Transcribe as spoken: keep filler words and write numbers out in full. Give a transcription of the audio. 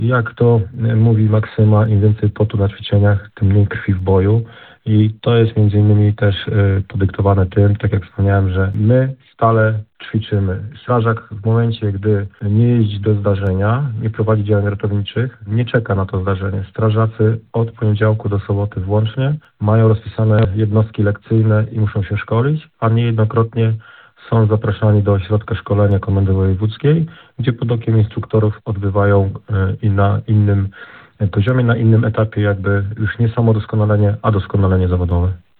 Jak to e, mówi maksyma, im więcej potu na ćwiczeniach, tym mniej krwi w boju. I to jest między innymi też e, podyktowane tym, tak jak wspomniałem, że my stale ćwiczymy. Strażak w momencie, gdy nie jeździ do zdarzenia, nie prowadzi działań ratowniczych, nie czeka na to zdarzenie. Strażacy od poniedziałku do soboty włącznie mają rozpisane jednostki lekcyjne i muszą się szkolić, a niejednokrotnie są zapraszani do ośrodka szkolenia Komendy Wojewódzkiej, gdzie pod okiem instruktorów odbywają e, i na innym poziomie, na innym etapie jakby już nie samo doskonalenie, a doskonalenie zawodowe.